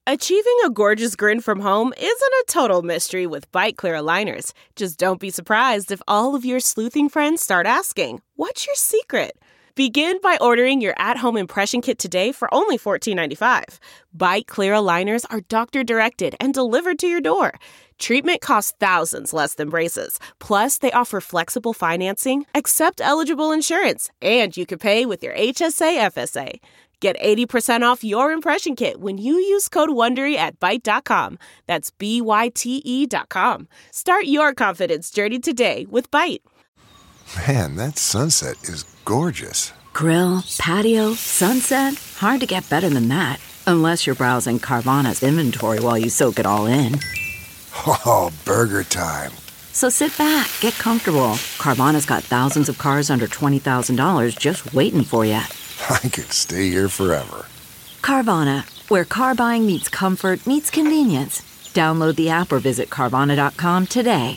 Achieving a gorgeous grin from home isn't a total mystery with Byte Clear aligners. Just don't be surprised if all of your sleuthing friends start asking, "What's your secret?" Begin by ordering your at-home impression kit today for only $14.95. Byte Clear aligners are doctor-directed and delivered to your door. Treatment costs thousands less than braces. Plus, they offer flexible financing, accept eligible insurance, and you can pay with your HSA FSA. Get 80% off your impression kit when you use code WONDERY at Byte.com. That's BYTE.com. Start your confidence journey today with Byte. Man, that sunset is gorgeous. Grill, patio, sunset. Hard to get better than that. Unless you're browsing Carvana's inventory while you soak it all in. Oh, burger time. So sit back, get comfortable. Carvana's got thousands of cars under $20,000 just waiting for you. I could stay here forever. Carvana, where car buying meets comfort, meets convenience. Download the app or visit Carvana.com today.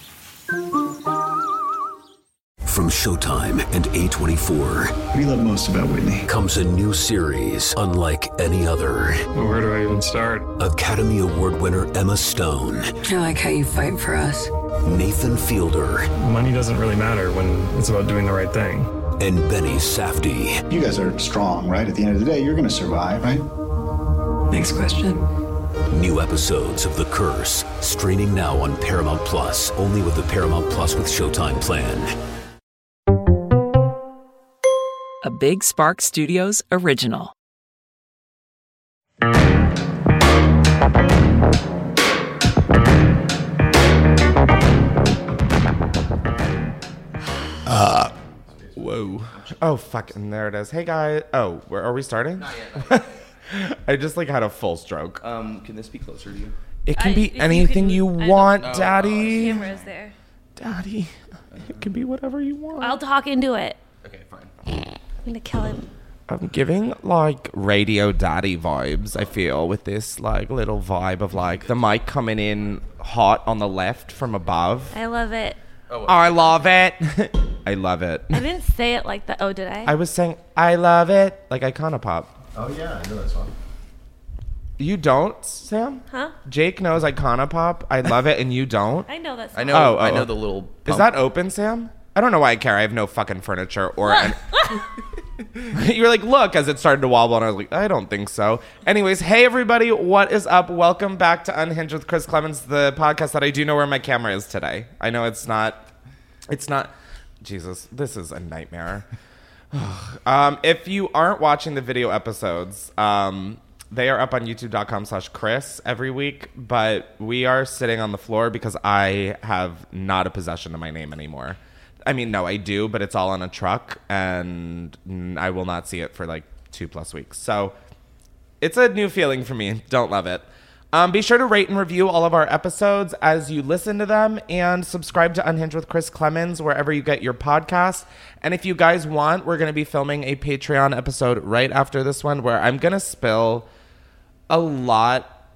From Showtime and A24. What do you love most about Whitney? Comes a new series unlike any other. Where do I even start? Academy Award winner Emma Stone. I like how you fight for us. Nathan Fielder. Money doesn't really matter when it's about doing the right thing. And Benny Safdie. You guys are strong, right? At the end of the day, you're going to survive, right? Next question. New episodes of The Curse. Streaming now on Paramount Plus. Only with the Paramount Plus with Showtime plan. A Big Spark Studios original. Whoa. Oh, fucking, there it is. Hey, guys. Oh, are we starting? Not yet. I just, like, had a full stroke. Can this be closer to you? It can be anything you want, Daddy. The camera's there. Daddy, it can be whatever you want. I'll talk into it. Okay, fine. I'm gonna kill him. I'm giving, like, radio daddy vibes, I feel, with this, like, little vibe of, like, the mic coming in hot on the left from above. I love it. Oh, I love it. I love it. I didn't say it like that. Oh, did I? I was saying, I love it, like Iconopop. Oh, yeah, I know that song. You don't, Sam? Huh? Jake knows Iconopop. I love it, and you don't? I know that song. I know. I know the little pump. Is that open, Sam? I don't know why I care. I have no fucking furniture or... You're like, look, as it started to wobble, and I was like, I don't think so. Anyways, hey, everybody. What is up? Welcome back to Unhinged with Chris Clemens, the podcast that I do know where my camera is today. I know it's not... Jesus, this is a nightmare. If you aren't watching the video episodes, they are up on youtube.com/Chris every week, but we are sitting on the floor because I have not a possession of my name anymore. I mean, no, I do, but it's all on a truck, and I will not see it for like 2+ weeks. So it's a new feeling for me. Don't love it. Be sure to rate and review all of our episodes as you listen to them, and subscribe to Unhinged with Chris Clemens wherever you get your podcasts. And if you guys want, we're going to be filming a Patreon episode right after this one where I'm going to spill a lot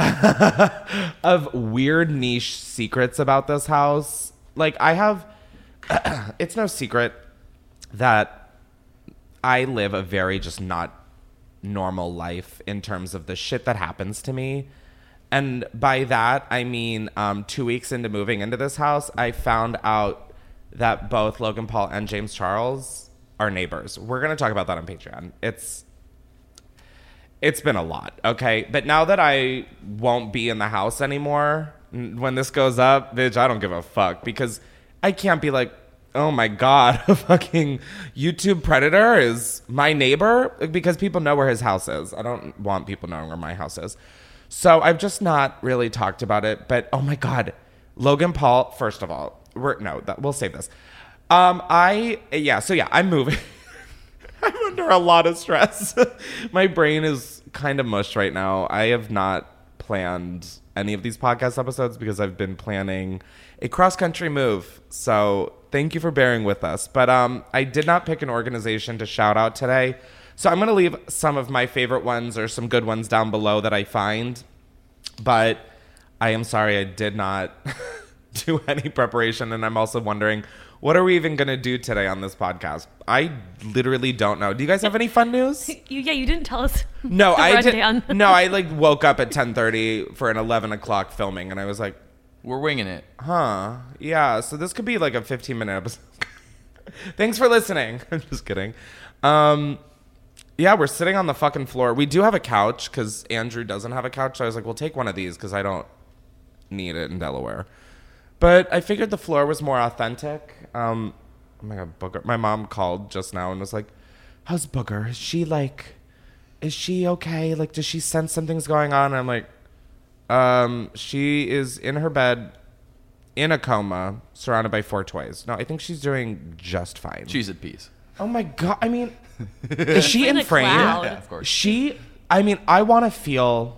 of weird niche secrets about this house. Like, I have... it's no secret that I live a very just not normal life in terms of the shit that happens to me. And by that, I mean 2 weeks into moving into this house, I found out that both Logan Paul and James Charles are neighbors. We're going to talk about that on Patreon. It's been a lot, okay? But now that I won't be in the house anymore, when this goes up, bitch, I don't give a fuck. Because I can't be like, oh my God, a fucking YouTube predator is my neighbor, because people know where his house is. I don't want people knowing where my house is. So I've just not really talked about it. But oh my God, Logan Paul, first of all, we'll save this. I'm moving. I'm under a lot of stress. My brain is kind of mush right now. I have not planned any of these podcast episodes because I've been planning a cross-country move. So thank you for bearing with us. But I did not pick an organization to shout out today. So I'm going to leave some of my favorite ones or some good ones down below that I find. But I am sorry I did not do any preparation. And I'm also wondering, What are we even going to do today on this podcast? I literally don't know. Do you guys have any fun news? You didn't tell us. No, the I rundown. didn't. No, I like woke up at 10:30 for an 11 o'clock filming, and I was like, we're winging it. Huh. Yeah. So this could be like a 15-minute episode. Thanks for listening. I'm just kidding. Yeah, we're sitting on the fucking floor. We do have a couch because Andrew doesn't have a couch. So I was like, we'll take one of these because I don't need it in Delaware. But I figured the floor was more authentic. Oh my God, Booger. My mom called just now and was like, how's Booger? Is she okay? Like, does she sense something's going on? And I'm like, she is in her bed in a coma surrounded by 4 toys. No, I think she's doing just fine. She's at peace. Oh my God. I mean, is she in frame? Yeah, of course. I want to feel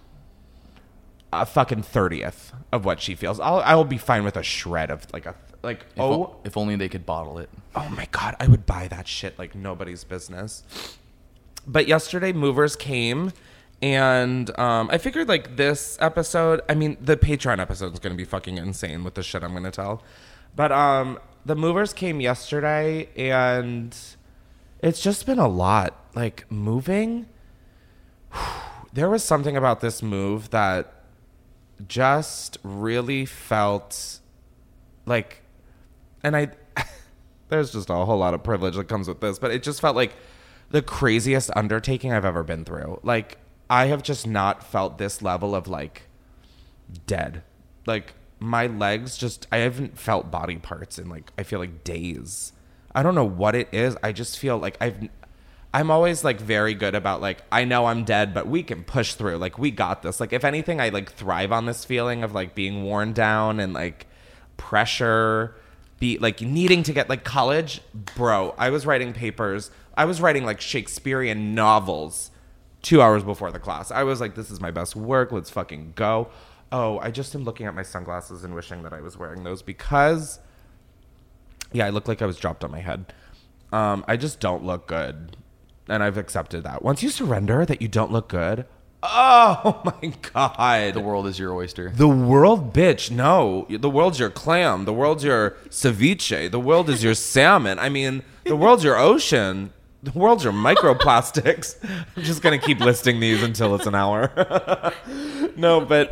a fucking 30th of what she feels. I will be fine with a shred of if only they could bottle it. Oh my God, I would buy that shit like nobody's business. But yesterday, movers came, and I figured like this episode. I mean, the Patreon episode is going to be fucking insane with the shit I'm going to tell. But the movers came yesterday, and it's just been a lot. Like moving. There was something about this move that just really felt like, and there's just a whole lot of privilege that comes with this, but it just felt like the craziest undertaking I've ever been through. Like, I have just not felt this level of like dead. Like my legs just, I haven't felt body parts in like, I feel like days. I don't know what it is. I just feel like I'm always like very good about like, I know I'm dead, but we can push through. Like we got this. Like if anything, I like thrive on this feeling of like being worn down and like pressure, be like needing to get like college. Bro, I was writing papers. I was writing like Shakespearean novels 2 hours before the class. I was like, this is my best work. Let's fucking go. Oh, I just am looking at my sunglasses and wishing that I was wearing those because, yeah, I look like I was dropped on my head. I just don't look good. And I've accepted that. Once you surrender that you don't look good, oh my God. The world is your oyster. The world, bitch. No, the world's your clam. The world's your ceviche. The world is your salmon. I mean, the world's your ocean. The world's your microplastics. I'm just going to keep listing these until it's an hour. No, but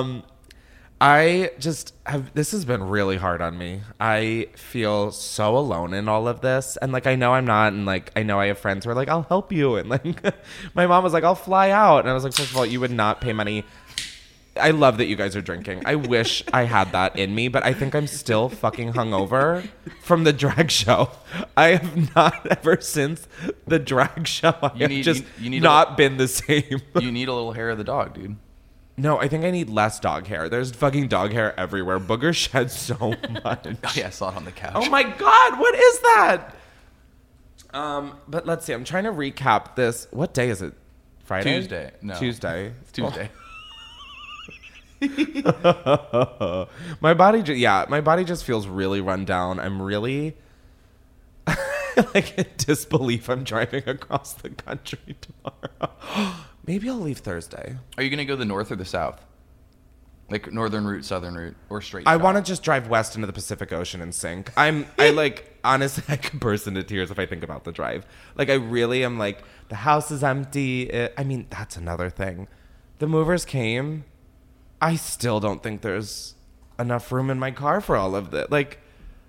I just have, this has been really hard on me. I feel so alone in all of this. And like, I know I'm not. And like, I know I have friends who are like, I'll help you. And like, my mom was like, I'll fly out. And I was like, first of all, you would not pay money. I love that you guys are drinking. I wish I had that in me, but I think I'm still fucking hungover from the drag show. I have not ever since the drag show. I have just not been the same. You need a little hair of the dog, dude. No, I think I need less dog hair. There's fucking dog hair everywhere. Booger sheds so much. Oh, yeah, I saw it on the couch. Oh my God, what is that? But let's see. I'm trying to recap this. What day is it? Friday? Tuesday. No. Tuesday. It's Tuesday. My body just feels really run down. I'm really like in disbelief I'm driving across the country tomorrow. Maybe I'll leave Thursday. Are you going to go the north or the south? Like northern route, southern route, or straight I south? want to just drive west into the Pacific Ocean and sink. I like, honestly, I could burst into tears if I think about the drive. Like, I really am like, the house is empty. I mean, that's another thing. The movers came. I still don't think there's enough room in my car for all of that. Like,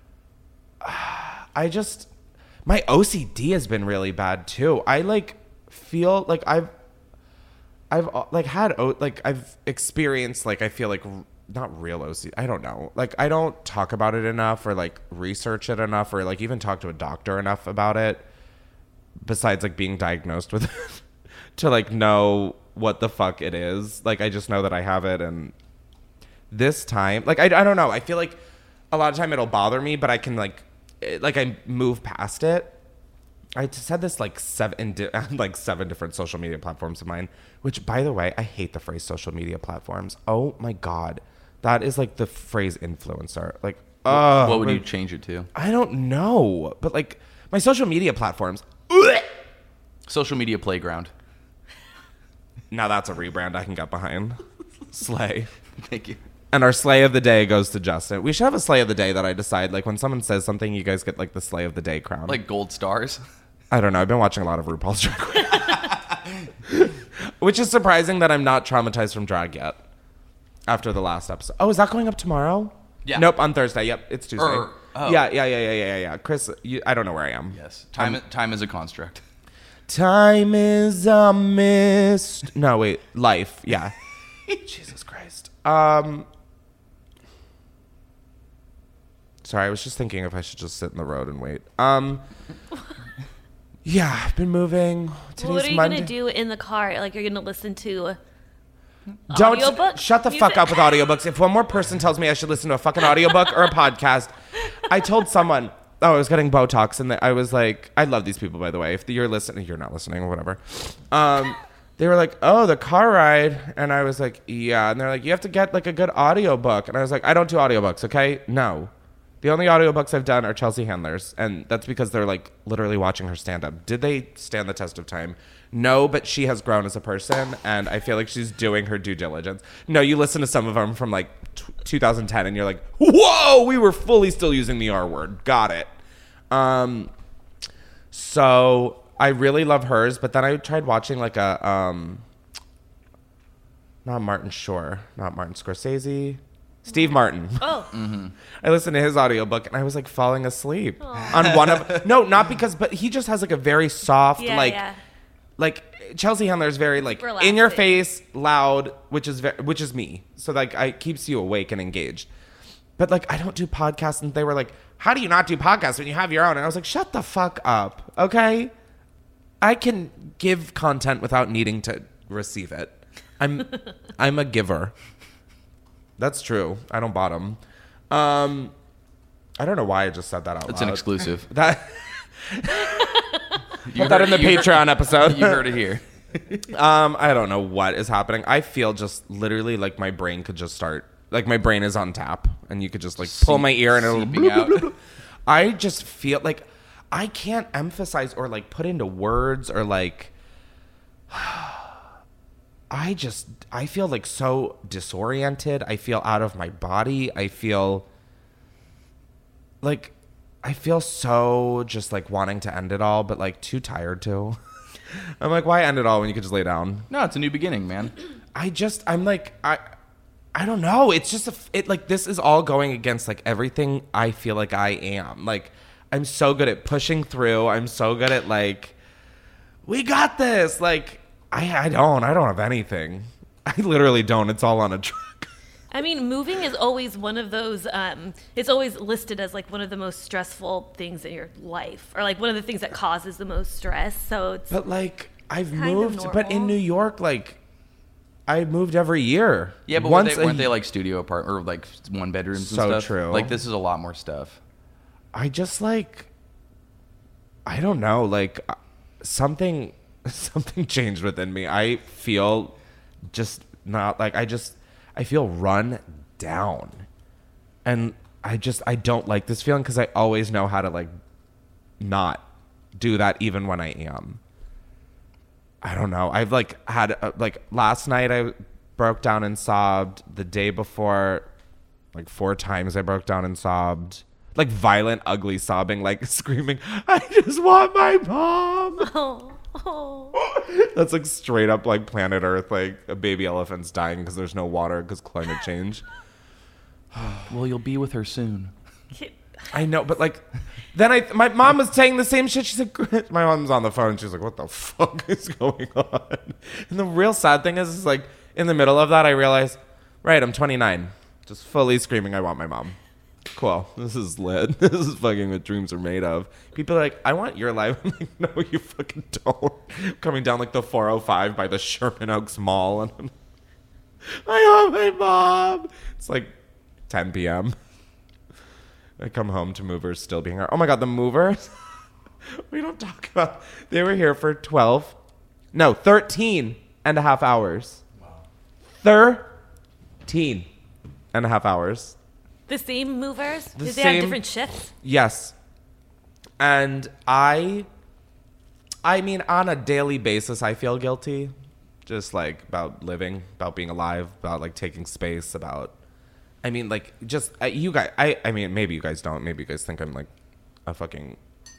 my OCD has been really bad too. I like feel like I've like had like I've experienced like I feel like not real OCD. I don't know. Like I don't talk about it enough or like research it enough or like even talk to a doctor enough about it. Besides like being diagnosed with it to like know what the fuck it is. Like I just know that I have it, and this time like I don't know. I feel like a lot of time it'll bother me, but I can like I move past it. I just had this like seven different social media platforms of mine, which by the way, I hate the phrase social media platforms. Oh my God. That is like the phrase influencer. Like, what would you change it to? I don't know. But like my social media platforms. Social media playground. Now that's a rebrand I can get behind. Slay. Thank you. And our slay of the day goes to Justin. We should have a slay of the day that I decide. Like, when someone says something, you guys get, like, the slay of the day crown. Like gold stars? I don't know. I've been watching a lot of RuPaul's Drag Race. Which is surprising that I'm not traumatized from drag yet. After the last episode. Oh, is that going up tomorrow? Yeah. Nope, on Thursday. Yep, it's Tuesday. Oh. Yeah. Chris, I don't know where I am. Yes. Time is a construct. Time is a mist. No, wait. Life. Yeah. Jesus Christ. Sorry, I was just thinking if I should just sit in the road and wait. Yeah, I've been moving. Today's What are you Monday. going to do in the car? Like, you're going to listen to Don't audiobooks? shut the fuck up with audiobooks. If one more person tells me I should listen to a fucking audiobook or a podcast, I told someone, I was getting Botox, and I was like, I love these people, by the way. If you're listening, you're not listening or whatever. They were like, oh, the car ride. And I was like, yeah. And they're like, you have to get like a good audiobook. And I was like, I don't do audiobooks, okay? No. The only audiobooks I've done are Chelsea Handler's. And that's because they're like literally watching her stand up. Did they stand the test of time? No, but she has grown as a person. And I feel like she's doing her due diligence. No, you listen to some of them from like 2010 and you're like, whoa, we were fully still using the R word. Got it. So I really love hers, but then I tried watching like a, not Martin Shore, not Martin Scorsese, Steve Martin. Oh. Mm-hmm. I listened to his audiobook and I was like falling asleep on one of, no, not because, but he just has like a very soft, like Chelsea Handler is very like relaxing, in your face, loud, which is me. So like it keeps you awake and engaged. But like I don't do podcasts, and they were like, how do you not do podcasts when you have your own? And I was like, shut the fuck up, okay? I can give content without needing to receive it. I'm a giver. That's true. I don't bottom. I don't know why I just said that out loud. It's an exclusive. Put that in the Patreon episode. You heard it here. I don't know what is happening. I feel just literally like my brain could just start, like my brain is on tap, and you could just like pull my ear and it'll bloop, bloop, bloop, bloop. I just feel like I can't emphasize or like put into words or like I feel like so disoriented. I feel out of my body. I feel so just like wanting to end it all, but like too tired to. I'm like, why end it all when you could just lay down? No, it's a new beginning, man. I don't know. It's just like this is all going against like everything I feel like I am. Like I'm so good at pushing through. I'm so good at like, we got this. Like I don't have anything. I literally don't. It's all on a truck. I mean, moving is always one of those, it's always listed as like one of the most stressful things in your life, or like one of the things that causes the most stress. So it's But like I've moved, but in New York, like I moved every year. Yeah, but weren't they like studio apartment or like one bedrooms and So stuff? true. Like this is a lot more stuff. I just like, I don't know, like something changed within me. I feel just not like, I feel run down, and I don't like this feeling because I always know how to like not do that even when I am. I don't know. I've like had like last night I broke down and sobbed. The day before, like 4 times I broke down and sobbed. Like violent, ugly sobbing, like screaming, I just want my mom. Oh. That's like straight up like planet Earth, like a baby elephant's dying because there's no water because climate change. Well, you'll be with her soon. I know, but like, then my mom was saying the same shit. She's like, my mom's on the phone. She's like, what the fuck is going on? And the real sad thing is like, in the middle of that, I realized, right, I'm 29. Just fully screaming, I want my mom. Cool. This is lit. This is fucking what dreams are made of. People are like, I want your life. I'm like, no, you fucking don't. Coming down like the 405 by the Sherman Oaks Mall. And I'm, I want my mom. It's like 10 p.m. I come home to movers still being here. Oh my God, the movers. We don't talk about. They were here for 13 and a half hours. Wow. 13 and a half hours. The same movers? Did they same, have different shifts? Yes. And I mean, on a daily basis, I feel guilty. Just like about living, about being alive, about like taking space, about I mean, like, just you guys. I mean, maybe you guys don't. Maybe you guys think I'm like a fucking.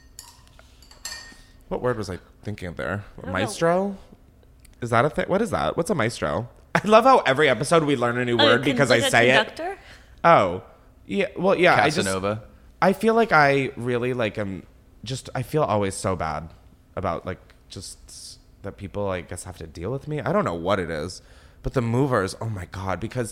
What word was I thinking of there? Maestro? Is that a thing? What is that? What's a maestro? I love how every episode we learn a new word because I say conductor? it. Oh, yeah. Well, yeah. Casanova. I feel like I really like am just. I feel always so bad about like just that people I guess have to deal with me. I don't know what it is, but the movers. Oh my god! Because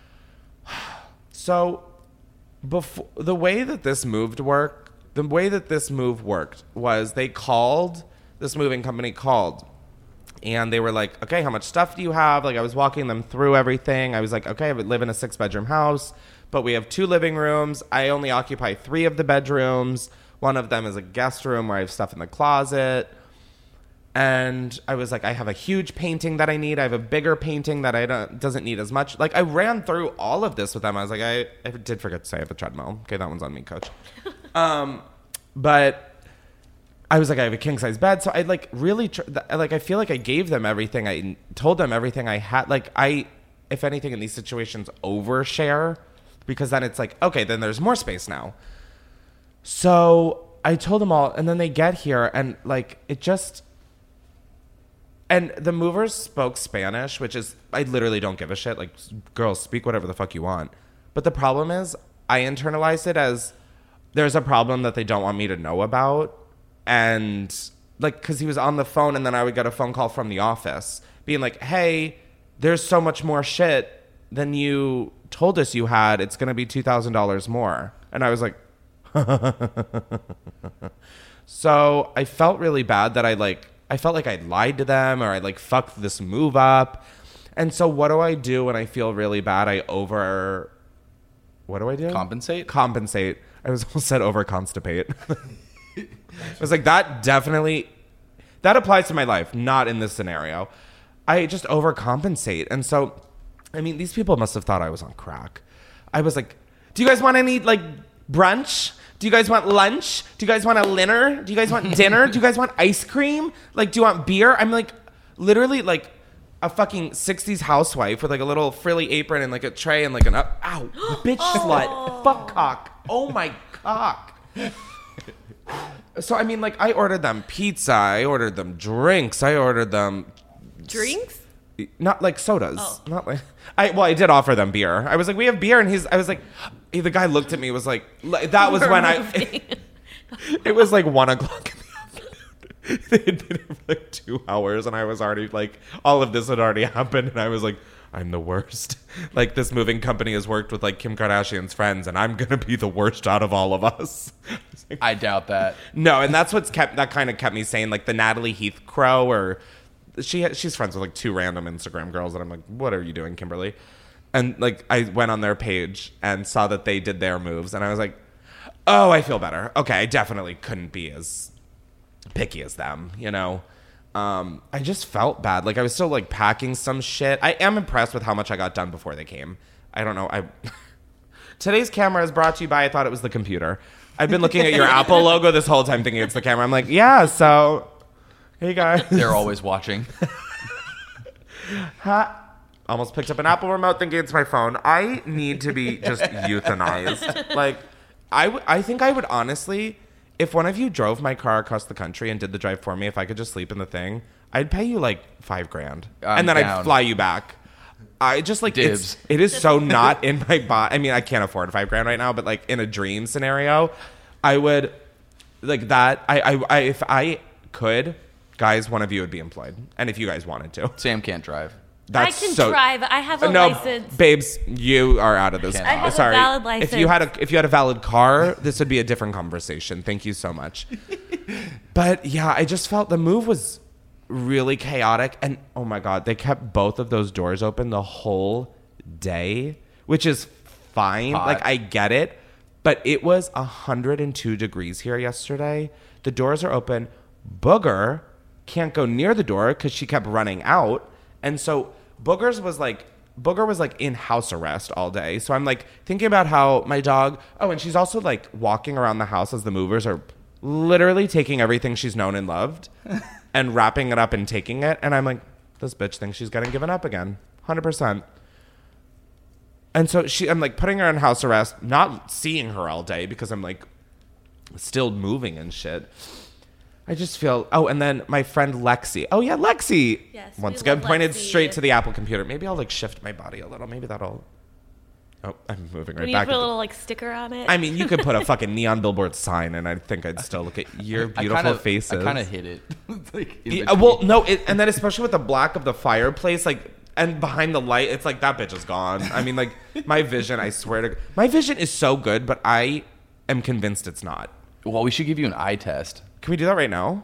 so before the way that this move worked was this moving company called. And they were like, okay, how much stuff do you have? Like, I was walking them through everything. I was like, okay, I live in a 6-bedroom house, but we have 2 living rooms. I only occupy 3 of the bedrooms. One of them is a guest room where I have stuff in the closet. And I was like, I have a huge painting that I need. I have a bigger painting that doesn't need as much. Like, I ran through all of this with them. I was like, I did forget to say I have a treadmill. Okay, that one's on me, coach. But I was like, I have a king size bed. So I like really, I feel like I gave them everything. I told them everything I had. Like if anything in these situations, overshare, because then it's like, okay, then there's more space now. So I told them all, and then they get here and like, and the movers spoke Spanish, which is, I literally don't give a shit. Like, girls, speak whatever the fuck you want. But the problem is I internalized it as there's a problem that they don't want me to know about. And like, cause he was on the phone and then I would get a phone call from the office being like, hey, there's so much more shit than you told us you had. It's going to be $2,000 more. And I was like, so I felt really bad that I felt like I lied to them or I like fucked this move up. And so what do I do when I feel really bad? What do I do? Compensate. I was almost said over constipate. I was like, that applies to my life, not in this scenario. I just overcompensate. And so, I mean, these people must have thought I was on crack. I was like, do you guys want any like brunch? Do you guys want lunch? Do you guys want a dinner? Do you guys want dinner? Do you guys want ice cream? Like, do you want beer? I'm like, literally like a fucking 60s housewife with like a little frilly apron and like a tray and like ow, bitch slut, fuck cock. Oh my cock. So, I mean, like, I ordered them pizza. I ordered them drinks. I ordered them... Drinks? Not like sodas. Oh. Not like... I did offer them beer. I was like, we have beer. And I was like... The guy looked at me, was like... That was when it was like 1 o'clock in the afternoon. They had been here for like 2 hours. And I was already like... All of this had already happened. And I was like... I'm the worst. Like, this moving company has worked with like Kim Kardashian's friends, and I'm gonna be the worst out of all of us. I doubt that. No, and that's that kind of kept me sane. Like the Natalie Heath Crow, or she's friends with like 2 random Instagram girls, and I'm like, what are you doing, Kimberly? And like I went on their page and saw that they did their moves, and I was like, oh, I feel better. Okay, I definitely couldn't be as picky as them, you know. I just felt bad. Like I was still like packing some shit. I am impressed with how much I got done before they came. I don't know. Today's camera is brought to you by, I thought it was the computer. I've been looking at your Apple logo this whole time thinking it's the camera. I'm like, yeah, so hey guys. They're always watching. Almost picked up an Apple remote thinking it's my phone. I need to be just euthanized. Like I think I would honestly, if one of you drove my car across the country and did the drive for me, if I could just sleep in the thing, I'd pay you like $5,000, and then I'd fly you back. I just like it is so not in my body. I mean, I can't afford $5,000 right now, but like in a dream scenario, I would like that. I if I could, guys, one of you would be employed, and if you guys wanted to, Sam can't drive. I can drive. I have a license. Babes, you are out of this. I have a valid license. If you had a valid car, this would be a different conversation. Thank you so much. But yeah, I just felt the move was really chaotic, and oh my god, they kept both of those doors open the whole day, which is fine. Hot. Like I get it, but it was 102 degrees here yesterday. The doors are open. Booger can't go near the door because she kept running out. And so Booger was like in house arrest all day. So I'm like thinking about how my dog, and she's also like walking around the house as the movers are literally taking everything she's known and loved and wrapping it up and taking it. And I'm like, this bitch thinks she's getting given up again. 100%. And so I'm like putting her on house arrest, not seeing her all day because I'm like still moving and shit. I just feel, and then my friend Lexi. Oh yeah, Lexi. Yes, once again, pointed Lexi. straight to the Apple computer. Maybe I'll like shift my body a little. Maybe that'll, I'm moving right When you back. put a little like sticker on it. I mean, you could put a fucking neon billboard sign and I think I'd still look at your beautiful faces. I kind of hit it. Like, well, no, and then especially with the black of the fireplace, like, and behind the light, it's like that bitch is gone. I mean, like, my vision, I swear to, my vision is so good, but I am convinced it's not. Well, we should give you an eye test. Can we do that right now?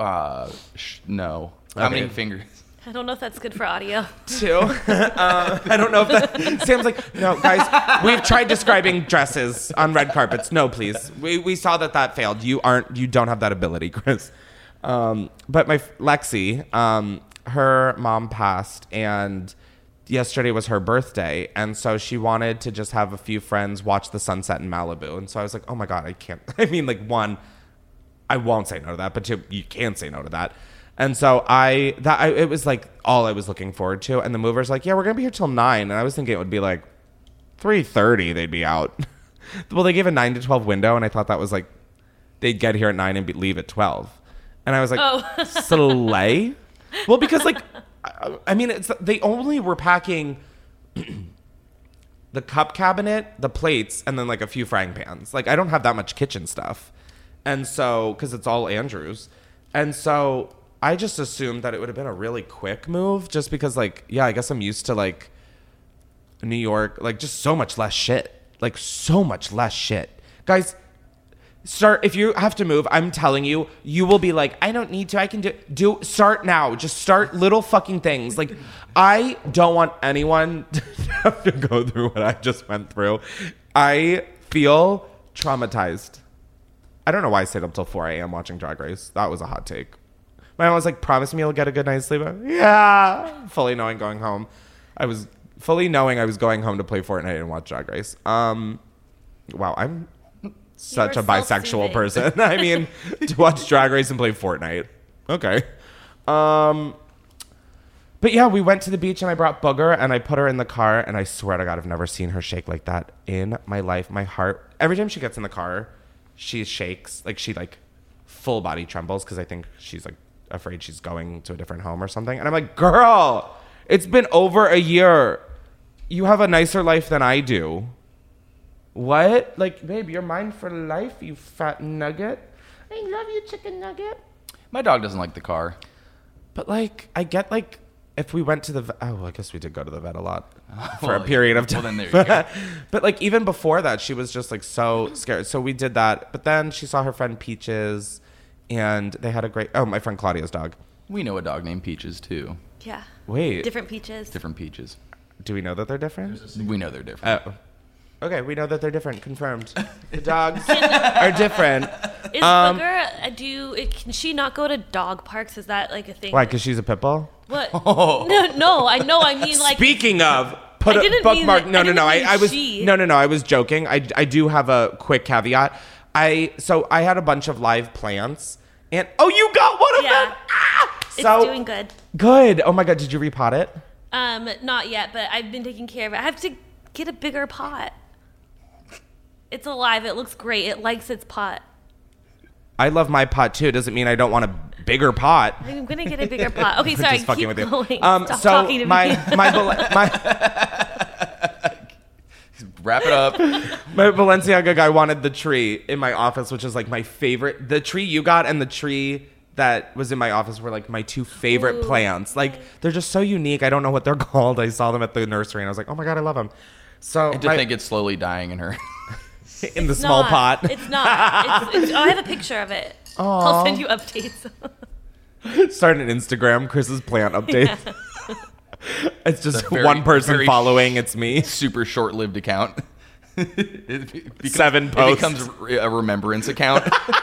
No. How many fingers? I don't know if that's good for audio. 2. I don't know if that... Sam's like, no, guys, we've tried describing dresses on red carpets. No, please. We saw that failed. You don't have that ability, Chris. But my Lexi, her mom passed, and yesterday was her birthday, and so she wanted to just have a few friends watch the sunset in Malibu. And so I was like, oh my God, I can't. I mean, like, 1, I won't say no to that, but 2, you can't say no to that. And so it was like all I was looking forward to. And the mover's like, yeah, we're going to be here till 9. And I was thinking it would be like 3:30 they'd be out. Well, they gave a 9 to 12 window. And I thought that was like, they'd get here at 9 and leave at 12. And I was like, slay? Well, because like, I mean, they only were packing the cup cabinet, the plates, and then like a few frying pans. Like, I don't have that much kitchen stuff. And so, because it's all Andrew's. And so I just assumed that it would have been a really quick move just because, like, yeah, I guess I'm used to, like, New York, like, just so much less shit. Like, so much less shit. Guys, if you have to move, I'm telling you, you will be like, I don't need to, I can start now. Just start little fucking things. Like, I don't want anyone to have to go through what I just went through. I feel traumatized. I don't know why I stayed up till 4 a.m. watching Drag Race. That was a hot take. My mom was like, promise me you'll get a good night's sleep. Yeah. Fully knowing going home. I was fully knowing I was going home to play Fortnite and watch Drag Race. Wow, I'm such a bisexual person. I mean, to watch Drag Race and play Fortnite. Okay. But yeah, we went to the beach and I brought Booger and I put her in the car and I swear to God, I've never seen her shake like that in my life. My heart, every time she gets in the car, she shakes. Like, she like full body trembles because I think she's like afraid she's going to a different home or something. And I'm like, girl, it's been over a year. You have a nicer life than I do. What? Like, babe, you're mine for life, you fat nugget. I love you, chicken nugget. My dog doesn't like the car. But, like, I get, like, if we went to the vet. Oh, well, I guess we did go to the vet a lot for a period of time. Well, then there you go. But, like, even before that, she was just, like, so scared. So we did that. But then she saw her friend Peaches, and they had a great... Oh, my friend Claudia's dog. We know a dog named Peaches, too. Yeah. Wait. Different peaches. Different peaches. Do we know that they're different? We know they're different. Oh. Okay, we know that they're different. Confirmed. The dogs are different. Is Booger, can she not go to dog parks? Is that like a thing? Why, because she's a pit bull? What? No, I know. I mean, like. Speaking of, put a bookmark. No. I was joking. I do have a quick caveat. So I had a bunch of live plants, and you got one of them. It's doing good. Good. Oh my God, did you repot it? Not yet, but I've been taking care of it. I have to get a bigger pot. It's alive. It looks great. It likes its pot. I love my pot too. Doesn't mean I don't want a bigger pot. I'm gonna get a bigger pot. Okay, sorry. Just fucking keep with you. going. Stop so talking to my wrap it up. My Balenciaga guy wanted the tree in my office, which is like my favorite. The tree you got and the tree that was in my office were like my two favorite plants. Like, they're just so unique. I don't know what they're called. I saw them at the nursery and I was like, oh my God, I love them. So I think it's slowly dying in her. In the small pot. It's not. I have a picture of it. Aww. I'll send you updates. Start an Instagram, Chris's plant updates. Yeah. It's just one person following. It's me. Super short-lived account. Seven posts. It becomes a remembrance account.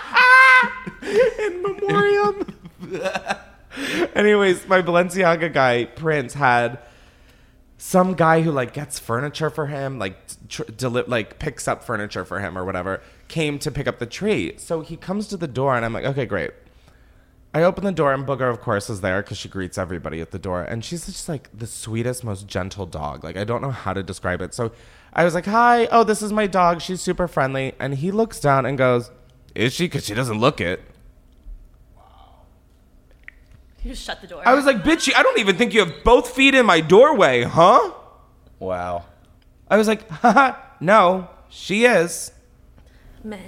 In memoriam. Anyways, my Balenciaga guy, Prince, had some guy who like gets furniture for him, like picks up furniture for him or whatever, came to pick up the tree. So he comes to the door and I'm like, okay, great. I open the door and Booger, of course, is there because she greets everybody at the door. And she's just like the sweetest, most gentle dog. Like, I don't know how to describe it. So I was like, hi. Oh, this is my dog. She's super friendly. And he looks down and goes, is she? Because she doesn't look it. You just shut the door. I was like, bitch, I don't even think you have both feet in my doorway, huh? Wow. I was like, haha, no, she is. Men.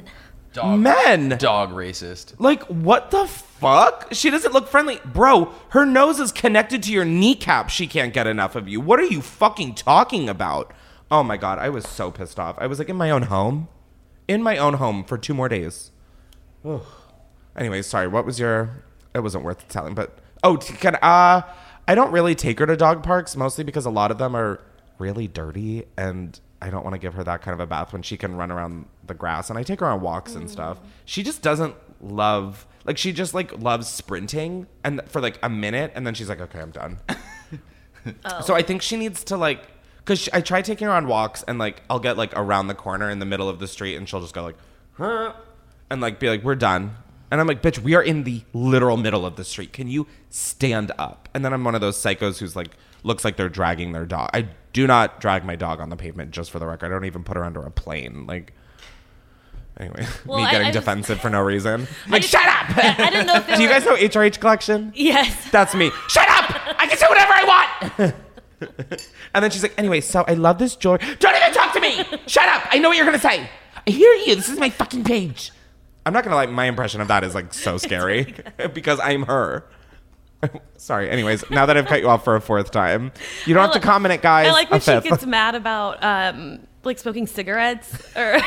Dog racist. Like, what the fuck? She doesn't look friendly. Bro, her nose is connected to your kneecap. She can't get enough of you. What are you fucking talking about? Oh my God, I was so pissed off. I was like, in my own home? In my own home for 2 more days. Ugh. Anyway, sorry, what was your... It wasn't worth telling, but... Oh, I don't really take her to dog parks, mostly because a lot of them are really dirty, and I don't want to give her that kind of a bath when she can run around the grass. And I take her on walks and stuff. She just doesn't love... Like, she just, like, loves sprinting and for, like, a minute, and then she's like, okay, I'm done. So I think she needs to, like... Because I try taking her on walks, and, like, I'll get, like, around the corner in the middle of the street, and she'll just go, like... Huh? And, like, be like, we're done. And I'm like, bitch, we are in the literal middle of the street. Can you stand up? And then I'm one of those psychos who's like, looks like they're dragging their dog. I do not drag my dog on the pavement, just for the record. I don't even put her under a plane. Like, anyway, well, me getting defensive for no reason. Like, shut up! I don't know if Do you guys know HRH Collection? Yes. That's me. Shut up! I can say whatever I want! And then she's like, anyway, so I love this jewelry. Don't even talk to me! Shut up! I know what you're going to say. I hear you. This is my fucking page. I'm not going to lie. My impression of that is like so scary because I'm her. Sorry. Anyways, now that I've cut you off for a 4th time, you don't have to comment it, guys. I like when she 5th. gets mad about like smoking cigarettes or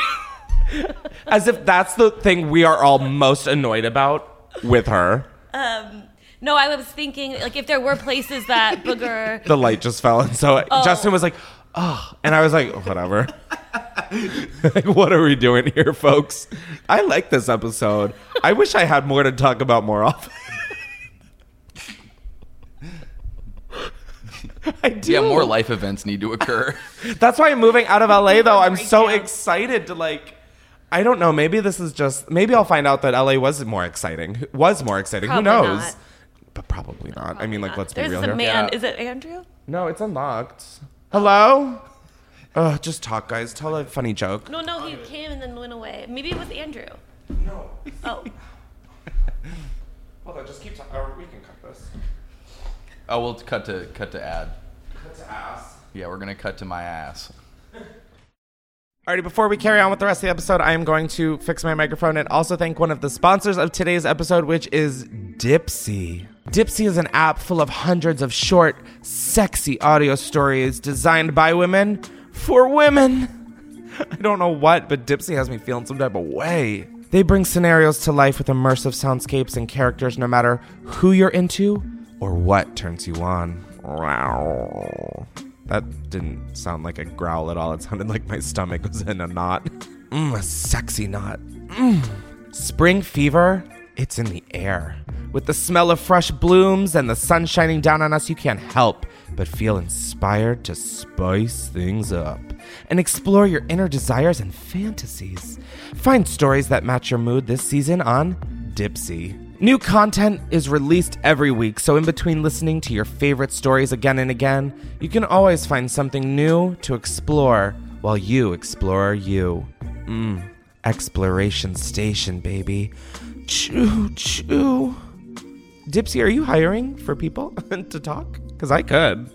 as if that's the thing we are all most annoyed about with her. No, I was thinking like if there were places that Booger. The light just fell, and so Justin was like, oh, and I was like, whatever. Like, what are we doing here, folks? I like this episode. I wish I had more to talk about more often. I do. Yeah, more life events need to occur. That's why I'm moving out of LA, though. I'm so excited to, like, I don't know. Maybe this is just, maybe I'll find out that LA was more exciting. Probably Who knows? not. But probably not. Probably I mean, like, let's be There's real a here. man. Is it Andrew? No, it's unlocked. Hello? Just talk, guys. Tell a funny joke. No, he came and then went away. Maybe it was Andrew. No. Oh. Hold on, just keep talking. Or we can cut this. Oh, we'll cut to ad. Cut to ass. Yeah, we're gonna cut to my ass. Alrighty, before we carry on with the rest of the episode, I am going to fix my microphone and also thank one of the sponsors of today's episode, which is Dipsea. Dipsea is an app full of hundreds of short, sexy audio stories designed by women for women. I don't know what, but Dipsea has me feeling some type of way. They bring scenarios to life with immersive soundscapes and characters no matter who you're into or what turns you on. That didn't sound like a growl at all. It sounded like my stomach was in a knot. A sexy knot. Spring fever, it's in the air. With the smell of fresh blooms and the sun shining down on us, you can't help but feel inspired to spice things up and explore your inner desires and fantasies. Find stories that match your mood this season on Dipsea. New content is released every week, so in between listening to your favorite stories again and again, you can always find something new to explore while you explore you. Exploration station, baby. Choo choo. Dipsea, are you hiring for people to talk? Because I could.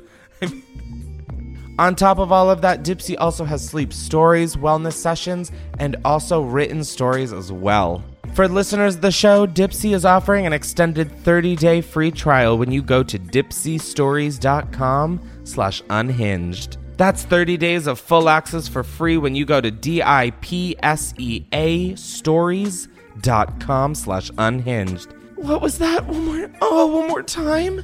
On top of all of that, Dipsea also has sleep stories, wellness sessions, and also written stories as well. For listeners of the show, Dipsea is offering an extended 30-day free trial when you go to dipseastories.com/unhinged. That's 30 days of full access for free when you go to DIPSEA stories.com/unhinged. What was that? One more time?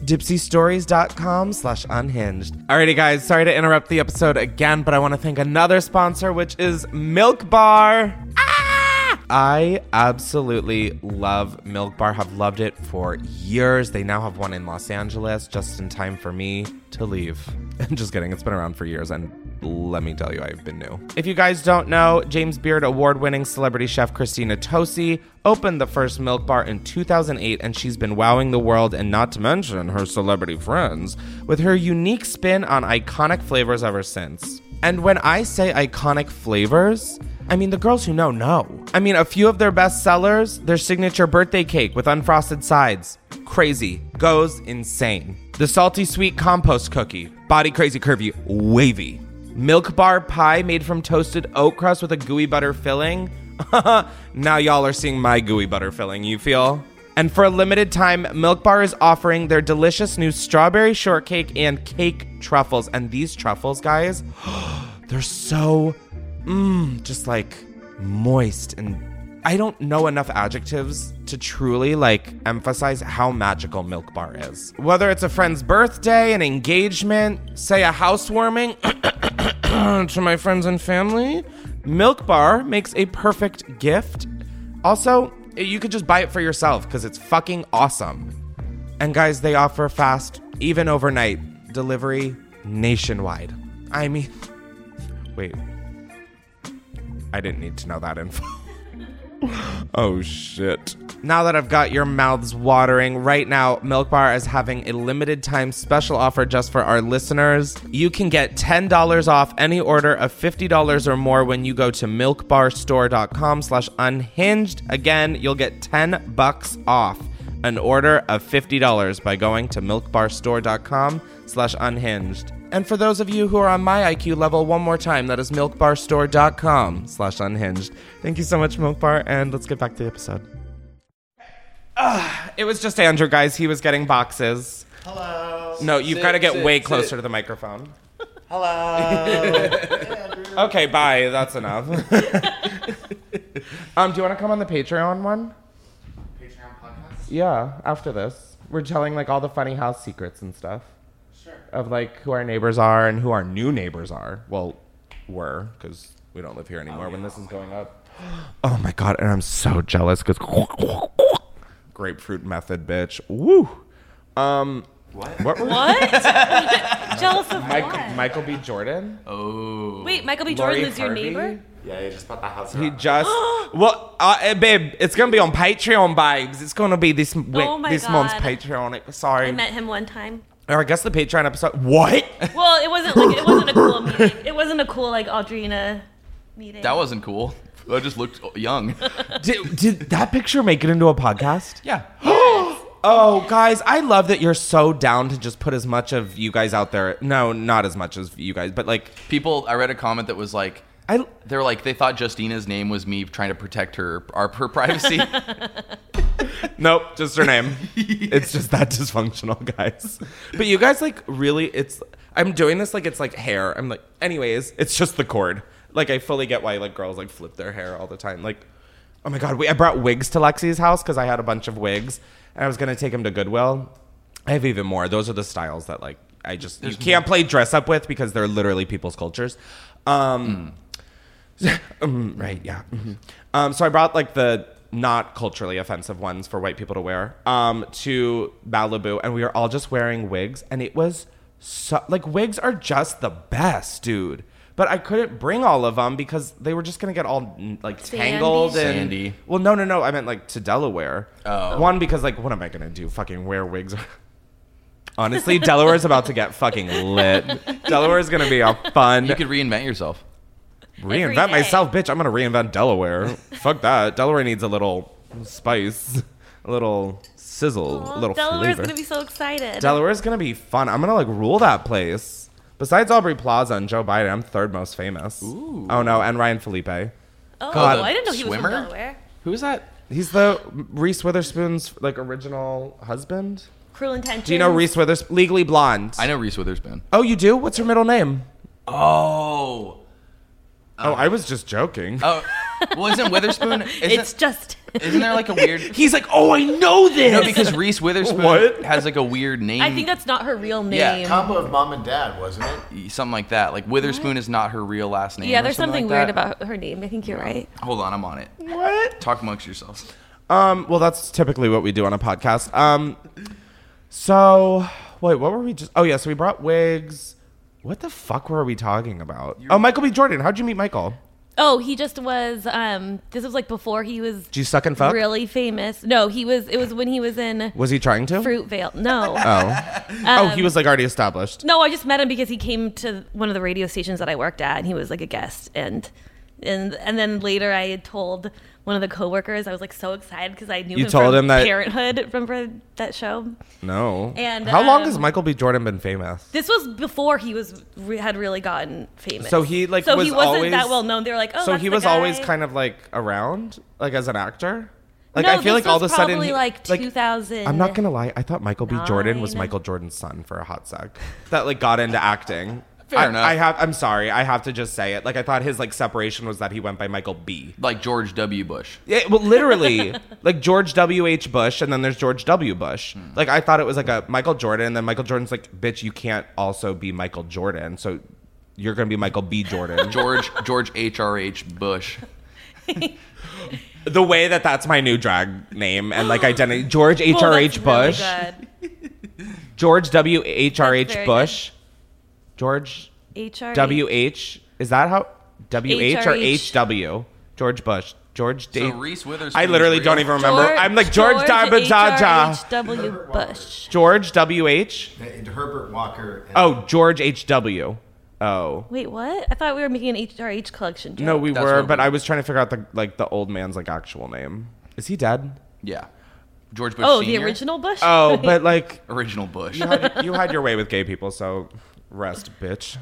Dipseastories.com/unhinged. Alrighty, guys, sorry to interrupt the episode again, but I want to thank another sponsor, which is Milk Bar. I absolutely love Milk Bar. Have loved it for years. They now have one in Los Angeles, just in time for me to leave. I'm just kidding. It's been around for years, and let me tell you, I've been new. If you guys don't know, James Beard award-winning celebrity chef Christina Tosi opened the first Milk Bar in 2008, and she's been wowing the world, and not to mention her celebrity friends, with her unique spin on iconic flavors ever since. And when I say iconic flavors, I mean the girls who know. I mean, a few of their best sellers, their signature birthday cake with unfrosted sides. Crazy. Goes insane. The salty sweet compost cookie. Body crazy curvy. Wavy. Milk Bar pie made from toasted oat crust with a gooey butter filling. Now y'all are seeing my gooey butter filling, you feel? And for a limited time, Milk Bar is offering their delicious new strawberry shortcake and cake truffles. And these truffles, guys, they're so, just like moist. And I don't know enough adjectives to truly like emphasize how magical Milk Bar is. Whether it's a friend's birthday, an engagement, say a housewarming to my friends and family, Milk Bar makes a perfect gift. Also, you could just buy it for yourself because it's fucking awesome. And guys, they offer fast, even overnight, delivery nationwide. I mean, wait. I didn't need to know that info. Oh, shit. Now that I've got your mouths watering, right now, Milk Bar is having a limited time special offer just for our listeners. You can get $10 off any order of $50 or more when you go to milkbarstore.com/unhinged. Again, you'll get $10 off an order of $50 by going to milkbarstore.com/unhinged. And for those of you who are on my IQ level, one more time, that is milkbarstore.com/unhinged. Thank you so much, Milk Bar, and let's get back to the episode. It was just Andrew, guys. He was getting boxes. Hello. No, you've got to get way closer to the microphone. Hello. Okay, bye. That's enough. Do you want to come on the Patreon one? Patreon podcast? Yeah, after this. We're telling like all the funny house secrets and stuff. Sure. Of like who our neighbors are and who our new neighbors are. Well, were, because we don't live here anymore when this is going up. Oh my God, and I'm so jealous because grapefruit method, bitch. Woo. What? Jealous of what? Michael B. Jordan. Oh. Wait, Michael B. Lori Jordan is your Harvey? neighbor? Yeah, he just bought the house. He just well, babe, it's gonna be on Patreon, babes. It's gonna be this Oh my this God. month's Patreon. Sorry, I met him one time. or I guess the Patreon episode. What? Well, it wasn't a cool meeting. It wasn't a cool like Audrina meeting. That wasn't cool. I just looked young. Did that picture make it into a podcast? Yeah. Oh, guys, I love that you're so down to just put as much of you guys out there. No, not as much as you guys, but like People, I read a comment that was like, they're like, they thought Justina's name was me trying to protect her privacy. Nope, just her name. It's just that dysfunctional, guys. But you guys like really, I'm doing this like it's like hair. I'm like, anyways, it's just the cord. Like I fully get why like girls like flip their hair all the time. Like, oh my God, I brought wigs to Lexi's house because I had a bunch of wigs and I was gonna take them to Goodwill. I have even more. Those are the styles that like you can't play dress up with because they're literally people's cultures. Right, yeah. So I brought like the not culturally offensive ones for white people to wear to Malibu, and we were all just wearing wigs, and it was so like wigs are just the best, dude. But I couldn't bring all of them because they were just gonna get all like tangled and sandy. Well, no. I meant like to Delaware. Oh. One, because like what am I gonna do? Fucking wear wigs? Honestly, Delaware's about to get fucking lit. Delaware's gonna be a fun. You could reinvent yourself. Reinvent myself, bitch. I'm gonna reinvent Delaware. Fuck that. Delaware needs a little spice, a little sizzle, a little Delaware's flavor. gonna be so excited. Delaware's gonna be fun. I'm gonna like rule that place. Besides Aubrey Plaza and Joe Biden, I'm third most famous. Ooh. Oh no, and Ryan Felipe. Oh, God. I didn't know he was Swimmer? from Delaware. Who's that? He's the Reese Witherspoon's like original husband. Cruel Intentions. Do you know Reese Witherspoon? Legally Blonde. I know Reese Witherspoon. Oh, you do? What's her middle name? Oh. I was just joking. Oh. Well, isn't Witherspoon? It's just. Isn't there like a weird? He's like, oh, I know this. No, because Reese Witherspoon What? has like a weird name. I think that's not her real name. Yeah, Combo of mom and dad, wasn't it? something like that. Like Witherspoon is not her real last name. Yeah, or there's something like weird that. about her name. I think you're right. Hold on, I'm on it. What? Talk amongst yourselves. Well, that's typically what we do on a podcast. So, wait, what were we just... Oh, yeah, so we brought wigs. What the fuck were we talking about? Oh, Michael B. Jordan. How'd you meet Michael? Oh, he just was. This was like before he was. Did you suck and fuck? Really famous. No, he was. It was when he was in. Was he trying to? Fruitvale. No. Oh, he was like already established. No, I just met him because he came to one of the radio stations that I worked at, and he was like a guest, and then later I had told one of the coworkers. I was like so excited because I knew You him told from him that- Parenthood. Remember that show? No. And how long has Michael B. Jordan been famous? This was before he had really gotten famous. So he like so was he wasn't always, that well known. They were like, oh, so that's he the was always guy. kind of like around, like as an actor. Like No, I feel this like all of a was sudden, probably like 2000. I'm not gonna lie, I thought Michael B. Jordan was Michael Jordan's son for a hot sec. That like got into acting. Fair enough. I'm sorry, I have to just say it. Like I thought his like separation was that he went by Michael B. Like George W. Bush. Yeah, well, literally, like George W.H. Bush, and then there's George W. Bush. Like I thought it was like a Michael Jordan, and then Michael Jordan's like, bitch, you can't also be Michael Jordan, so you're gonna be Michael B. Jordan. George H.R.H. Bush. The way that's my new drag name and like identity, George H.R.H. Bush, George W.H.R.H. Bush, George W.H. Is that how W.H. or H.W. George Bush, George So Dave. Reese Witherspoon. I literally don't even remember. I'm like George W.H. W. Bush. George W.H. And Herbert Walker. And Oh, George H.W. Oh. Wait, what? I thought we were making an HRH collection joke. No, we That's were, what but we- I was trying to figure out the old man's like actual name. Is he dead? Yeah. George Bush. Oh, Sr.? the original Bush? Oh, but like Original Bush. you had your way with gay people, so rest, bitch.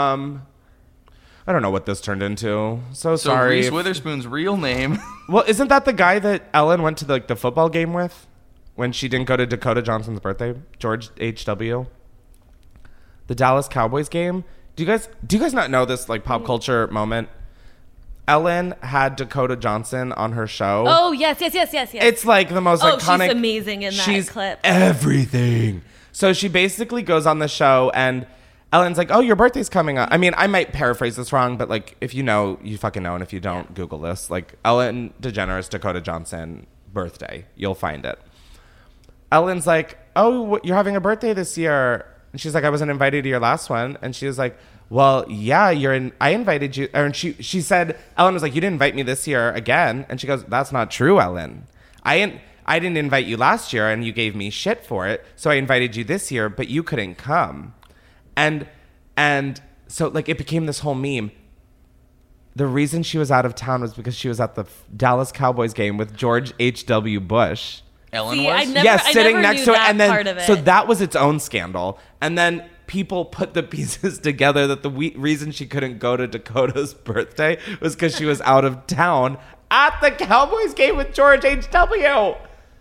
I don't know what this turned into. So So sorry. Reese Witherspoon's real name. Well, isn't that the guy that Ellen went to the football game with when she didn't go to Dakota Johnson's birthday? George H.W. The Dallas Cowboys game. Do you guys not know this like pop culture moment? Ellen had Dakota Johnson on her show. Oh, yes. It's like the most Oh, iconic. she's amazing in that she's clip. Everything. So she basically goes on the show and Ellen's like, oh, your birthday's coming up. I mean, I might paraphrase this wrong, but like if you know, you fucking know. And if you don't, Google this. Like Ellen DeGeneres, Dakota Johnson birthday. You'll find it. Ellen's like, oh, you're having a birthday this year. And she's like, I wasn't invited to your last one. And she was like, well, yeah, I invited you. And she said, Ellen was like, you didn't invite me this year again. And she goes, that's not true, Ellen. I didn't invite you last year and you gave me shit for it. So I invited you this year, but you couldn't come. And so like it became this whole meme. The reason she was out of town was because she was at the Dallas Cowboys game with George H.W. Bush. Ellen See, was? Sitting next knew to it, that and then part of it. so that was its own scandal. And then people put the pieces together that the reason she couldn't go to Dakota's birthday was because she was out of town at the Cowboys game with George H.W.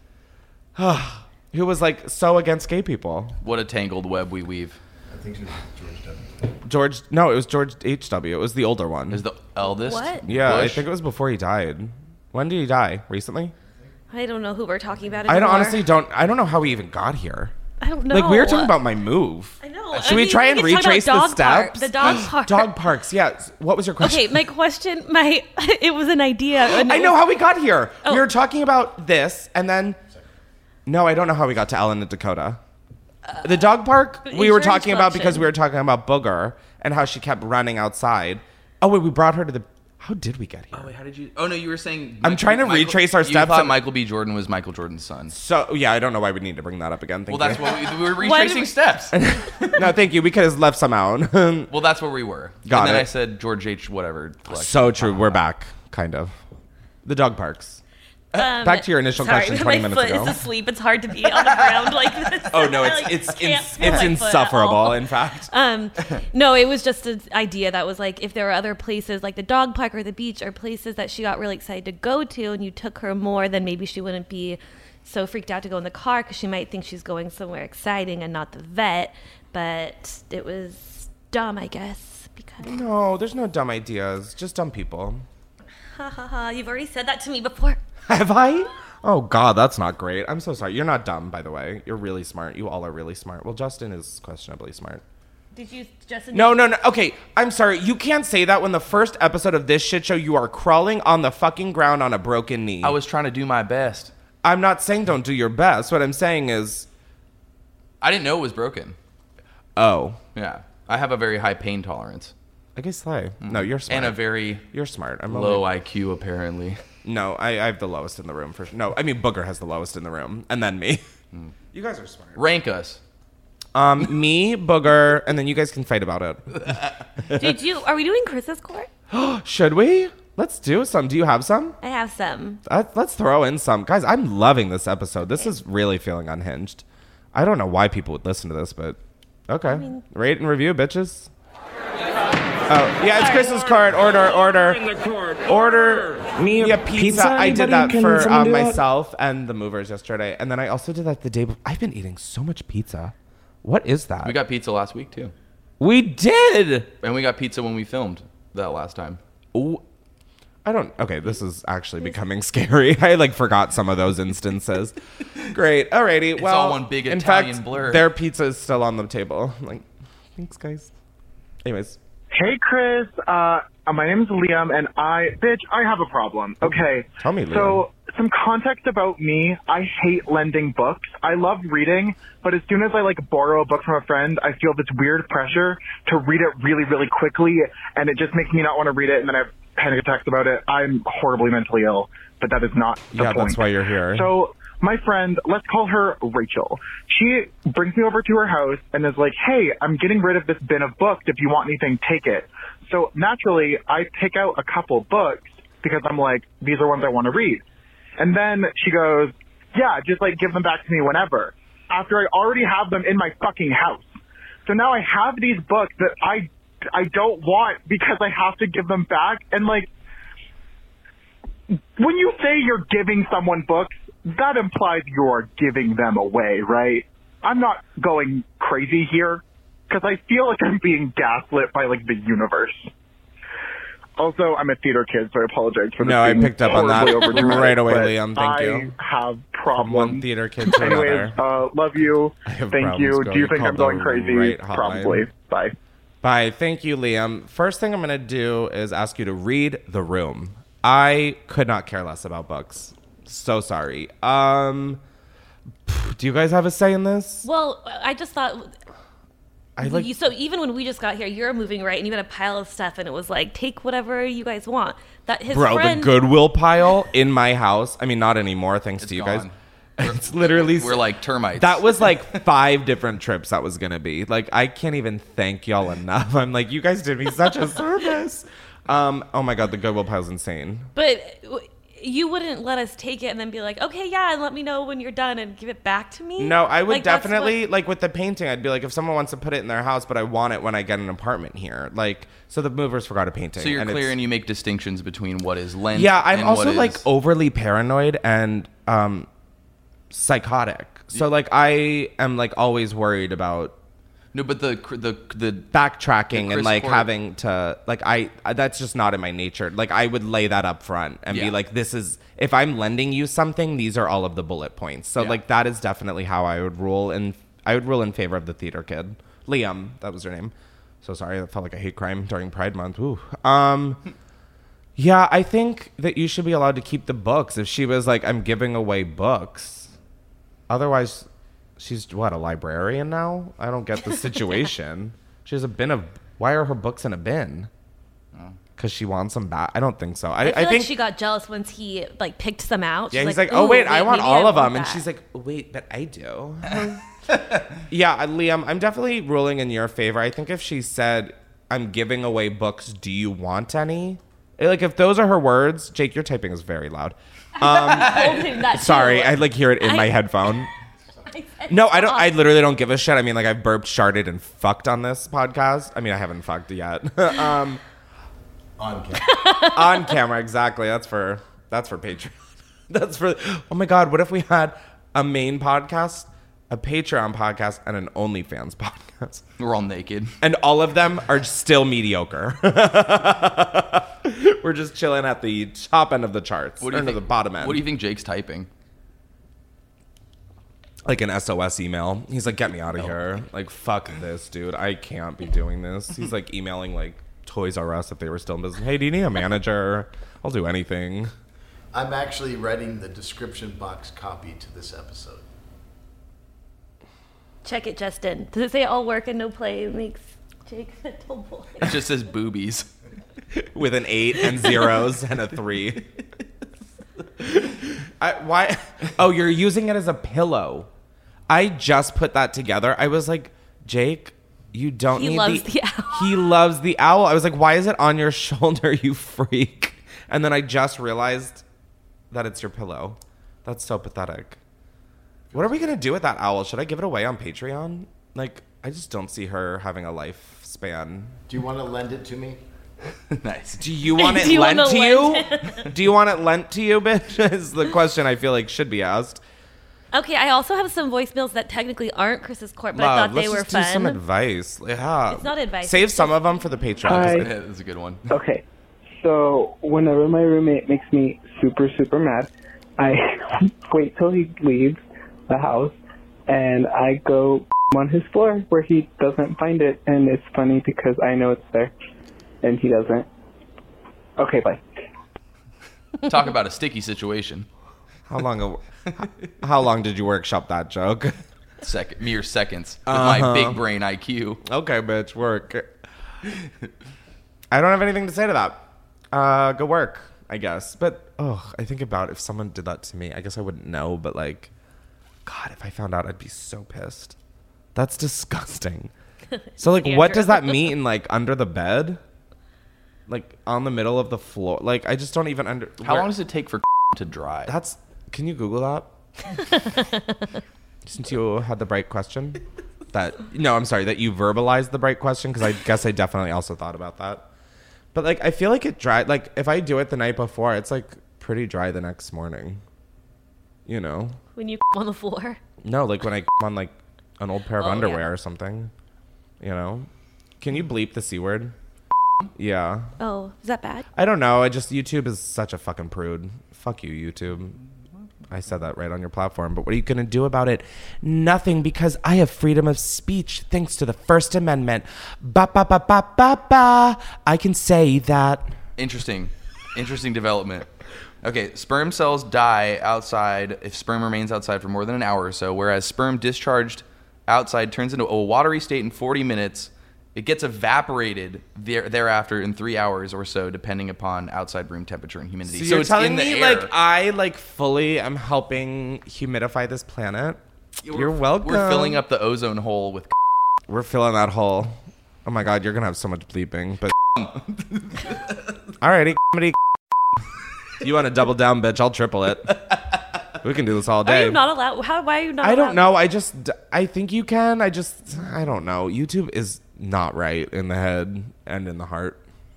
Who was like so against gay people. What a tangled web we weave. I think she was George W. No, it was George H.W. It was the older one. Is the eldest? What? Yeah, I Bush? think it was before he died. When did he die? Recently? I don't know who we're talking about I anymore. don't know how we even got here. I don't know. Like we were talking about my move. I know. Should we try and we could talk retrace about the dog park, steps? The dog park. Dog parks. Yeah. What was your question? Okay, my question, it was an idea. and I it know was- how we got here. Oh. We were talking about this, and then no, I don't know how we got to Ellen and Dakota. The dog park we were insurance talking about because collection. we were talking about Booger and how she kept running outside. Oh wait, we brought her to the. How did we get here? Oh, wait, how did you? Oh, no, you were saying. I'm trying to retrace our You steps thought and- Michael B. Jordan was Michael Jordan's son. So yeah, I don't know why we need to bring that up again. Thank Well, you. that's what we were Why retracing did we- steps. No, thank you. We could have left some out. Well, that's where we were. Got and then it. I said George H. whatever. collection. So true. We're back, kind of. The dog parks. Back to your initial question 20 minutes my foot ago. is asleep. It's hard to be on the ground like this. Oh no, I, like, it's can't feel my foot at insufferable. all. In fact, No, it was just an idea that was like if there were other places like the dog park or the beach or places that she got really excited to go to and you took her more, then maybe she wouldn't be so freaked out to go in the car because she might think she's going somewhere exciting and not the vet. But it was dumb, I guess, because no, there's no dumb ideas. Just dumb people. ha ha ha, you've already said that to me before. Have I? Oh, God, that's not great. I'm so sorry. You're not dumb, by the way. You're really smart. You all are really smart. Well, Justin is questionably smart. Did you, Justin? No. Okay, I'm sorry. You can't say that when the first episode of this shit show, you are crawling on the fucking ground on a broken knee. I was trying to do my best. I'm not saying don't do your best. What I'm saying is... I didn't know it was broken. Oh. Yeah. I have a very high pain tolerance. I guess slay. No, you're smart. And a very... You're smart. I'm low IQ, apparently. No, I have the lowest in the room for sure. No, I mean Booger has the lowest in the room, and then me. You guys are smart. Rank us. Me, Booger, and then you guys can fight about it. Are we doing Chris's court? Should we? Let's do some. Do you have some? I have some. Let's throw in some. Guys, I'm loving this episode. This is really feeling unhinged. I don't know why people would listen to this, but okay. Rate and review, bitches. Oh, yeah, it's Chris's card. Order. Me a pizza. I did that for myself and the movers yesterday. And then I also did that the day before. I've been eating so much pizza. What is that? We got pizza last week, too. We did! And we got pizza when we filmed that last time. Ooh. Okay, this is actually becoming scary. I forgot some of those instances. Great. Alrighty. It's all one big Italian blur. Their pizza is still on the table. Thanks, guys. Anyways. Hey, Chris. My name is Liam, and I have a problem. Okay. Tell me, Liam. So, some context about me. I hate lending books. I love reading, but as soon as I borrow a book from a friend, I feel this weird pressure to read it really, really quickly, and it just makes me not want to read it, and then I have panic attacks about it. I'm horribly mentally ill, but that is not the point. Yeah, that's why you're here. So, my friend, let's call her Rachel. She brings me over to her house and is like, hey, I'm getting rid of this bin of books. If you want anything, take it. So naturally, I pick out a couple books because I'm like, these are ones I want to read. And then she goes, yeah, just give them back to me whenever. After I already have them in my fucking house. So now I have these books that I don't want because I have to give them back. And when you say you're giving someone books, that implies you're giving them away, right? I'm not going crazy here because I feel like I'm being gaslit by the universe. Also, I'm a theater kid, so I apologize for this. No, I picked up on that right away, but Liam. Thank you. I have problems. One theater kid to Anyways, love you. Thank you. Do you think I'm going crazy? Probably. Bye. Bye. Thank you, Liam. First thing I'm going to do is ask you to read The Room. I could not care less about books. So sorry. Do you guys have a say in this? Well, I just thought... So even when we just got here, you're moving, right? And you had a pile of stuff, and it was take whatever you guys want. That his friend... the Goodwill pile in my house. I mean, not anymore, thanks to you guys. It's literally... We're like termites. That was 5 different trips that was going to be. I can't even thank y'all enough. I'm you guys did me such a service. Oh my God, the Goodwill pile's insane. But... You wouldn't let us take it and then be like, okay, yeah, and let me know when you're done and give it back to me? No, I would definitely, with the painting, I'd be if someone wants to put it in their house, but I want it when I get an apartment here. So the movers forgot a painting. So you're clear and you make distinctions between what is lent Yeah, I'm and also, what is... overly paranoid and psychotic. So, I am, always worried about... No, but the backtracking and having to that's just not in my nature. I would lay that up front and be this is, if I'm lending you something, these are all of the bullet points. So that is definitely how I would rule, and I would rule in favor of the theater kid. Liam, that was her name. So sorry, that felt like a hate crime during Pride Month. Ooh. Yeah, I think that you should be allowed to keep the books if she was I'm giving away books. Otherwise, she's a librarian now? I don't get the situation. She has a bin of... Why are her books in a bin? Because she wants them back? I don't think so. I think she got jealous once he picked some out. Yeah, he's oh wait, I want all of them. And she's wait, but I do. Yeah, Liam, I'm definitely ruling in your favor. I think if she said, I'm giving away books, do you want any? If those are her words... Jake, your typing is very loud. Sorry, I hear it in my headphone. No, I don't. I literally don't give a shit. I mean, I've burped, sharted, and fucked on this podcast. I mean, I haven't fucked yet. On camera. On camera, exactly. That's for Patreon. That's for. Oh my God! What if we had a main podcast, a Patreon podcast, and an OnlyFans podcast? We're all naked, and all of them are still mediocre. We're just chilling at the top end of the charts. What do you think? The bottom end. What do you think Jake's typing? Like an SOS email. He's like, get me out of here. Like, fuck this, dude. I can't be doing this. He's like emailing like Toys R Us if they were still in business. Hey, do you need a manager? I'll do anything. I'm actually writing the description box copy to this episode. Check it, Justin. Does it say all work and no play makes Jake a tomboy? It just says boobies. With an 8 and zeros and a 3. Why? Oh, you're using it as a pillow. I just put that together. I was like, Jake, you don't need the owl. He loves the owl. I was like, why is it on your shoulder, you freak? And then I just realized that it's your pillow. That's so pathetic. What are we going to do with that owl? Should I give it away on Patreon? Like, I just don't see her having a lifespan. Do you want to lend it to me? Nice. Do you want it lent to you? Do you want it lent to you, bitch? Is the question I feel like should be asked. Okay, I also have some voicemails that technically aren't Chris's Court, but Love, I thought they were let's fun. just do some advice. Yeah. It's not advice. Save some of them for the Patreon. Hi. That's a good one. Okay, so whenever my roommate makes me super, super mad, I wait till he leaves the house, and I go on his floor where he doesn't find it, and it's funny because I know it's there, and he doesn't. Okay, bye. Talk about a sticky situation. How long did you workshop that joke? Mere seconds with my big brain IQ. Okay, bitch, work. I don't have anything to say to that. Go work, I guess. But I think about if someone did that to me, I guess I wouldn't know. But like, God, if I found out, I'd be so pissed. That's disgusting. So like, what does that mean? Like under the bed, like on the middle of the floor? Like I just don't even How long does it take for to dry? Can you Google that? Since you had the bright question. That you verbalized the bright question, because I guess I definitely also thought about that. But like I feel like it dry. Like if I do it the night before, it's like pretty dry the next morning. You know. When you on the floor. No, like when I on like an old pair of underwear or something. You know. Can you bleep the C word? Yeah. Oh, is that bad? I don't know. YouTube is such a fucking prude. Fuck you, YouTube. I said that right on your platform, but what are you going to do about it? Nothing, because I have freedom of speech thanks to the First Amendment. Ba ba ba ba ba ba. I can say that. Interesting development. Okay, sperm cells die outside if sperm remains outside for more than an hour or so, whereas sperm discharged outside turns into a watery state in 40 minutes. It gets evaporated thereafter in 3 hours or so, depending upon outside room temperature and humidity. So you're it's telling in the me air. like I like fully am helping humidify this planet? You're welcome. We're filling up the ozone hole with. We're filling that hole. Oh my God, you're gonna have so much bleeping. But alrighty, comedy. You want to double down, bitch? I'll triple it. We can do this all day. Are you not allowed? Why are you not? I don't know. I think you can. I don't know. YouTube is not right in the head and in the heart.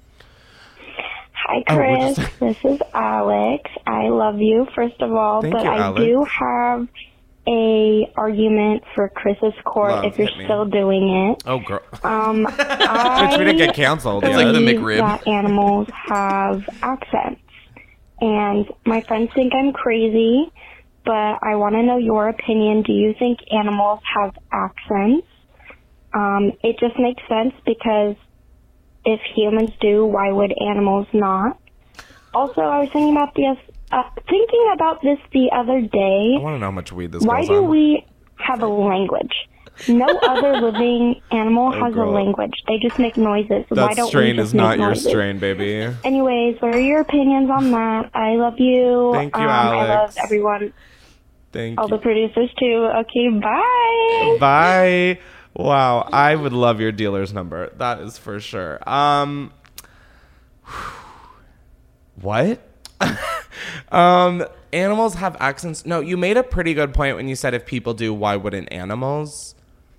Hi, Chris. This is Alex. I love you, first of all, Thank but you, I Alex. do have a argument for Chris's Court Love, if you're hit me. still doing it. Oh, girl. Bitch, we didn't get canceled believe yet. It's like the McRib. that animals have accents. And my friends think I'm crazy, but I want to know your opinion. Do you think animals have accents? It just makes sense because if humans do, why would animals not? Also, I was thinking about this the other day. I want to know how much weed this Why goes do on. we have a language? No other living animal has girl. a language. They just make noises. Why That don't strain we just is not make your noises? strain, baby. Anyways, what are your opinions on that? I love you. Thank you, I love Alex. everyone. Thank All you. the producers too. Okay, bye. Bye. Wow, I would love your dealer's number. That is for sure. What? Animals have accents. No, you made a pretty good point when you said if people do, why wouldn't animals?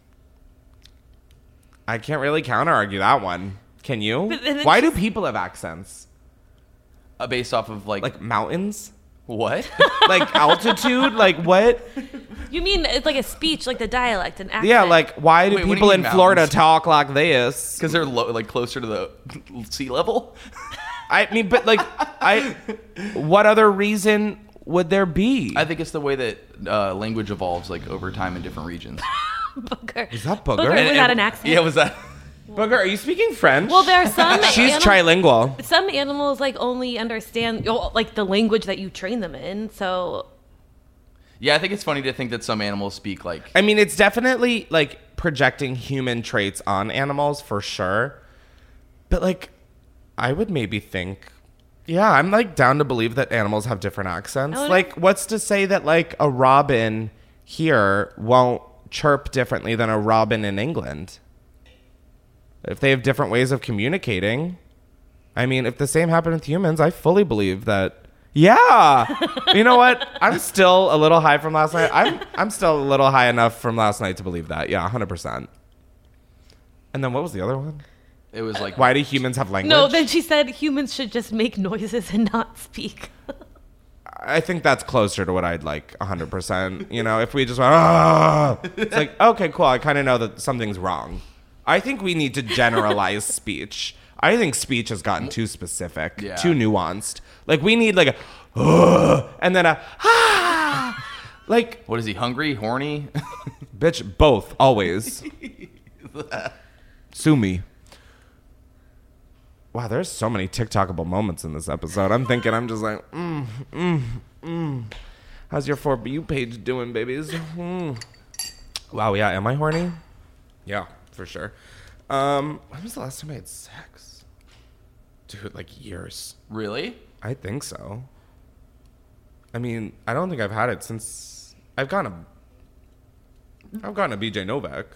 I can't really counter argue that one. Can you? But then it's Why do just- people have accents? Based off of like mountains? What? Like altitude? Like what? You mean it's like a speech, like the dialect and accent? Yeah, like why do Wait, what do you people mean in Florida mountains? talk like this? Because they're like closer to the sea level. I mean, but like, what other reason would there be? I think it's the way that language evolves, like over time in different regions. Booger. Is that Booger? Booger, was that an accent? Yeah, was that? Booger, are you speaking French? Well, there are some. She's trilingual. Some animals like only understand like the language that you train them in. So. Yeah, I think it's funny to think that some animals speak like. I mean, it's definitely like projecting human traits on animals for sure. But like, I would maybe think, yeah, I'm like down to believe that animals have different accents. Oh, like, what's to say that like a robin here won't chirp differently than a robin in England? If they have different ways of communicating. I mean, if the same happened with humans, I fully believe that. Yeah. You know what? I'm still a little high from last night. I'm still a little high enough from last night to believe that. Yeah, 100%. And then what was the other one? It was like, why do humans have language? No, then she said humans should just make noises and not speak. I think that's closer to what I'd like 100%. You know, if we just went, ah, it's like, okay, cool. I kind of know that something's wrong. I think we need to generalize speech. I think speech has gotten too specific, too nuanced. Like, we need like a, and then a, like. What is he, hungry, horny? Bitch, both, always. Sue me. Wow, there's so many TikTokable moments in this episode. I'm just like, how's your For You page doing, babies? Wow, yeah, am I horny? Yeah, for sure. When was the last time I had sex? Dude, like years. Really? I think so. I mean, I don't think I've had it since I've gone to BJ Novak.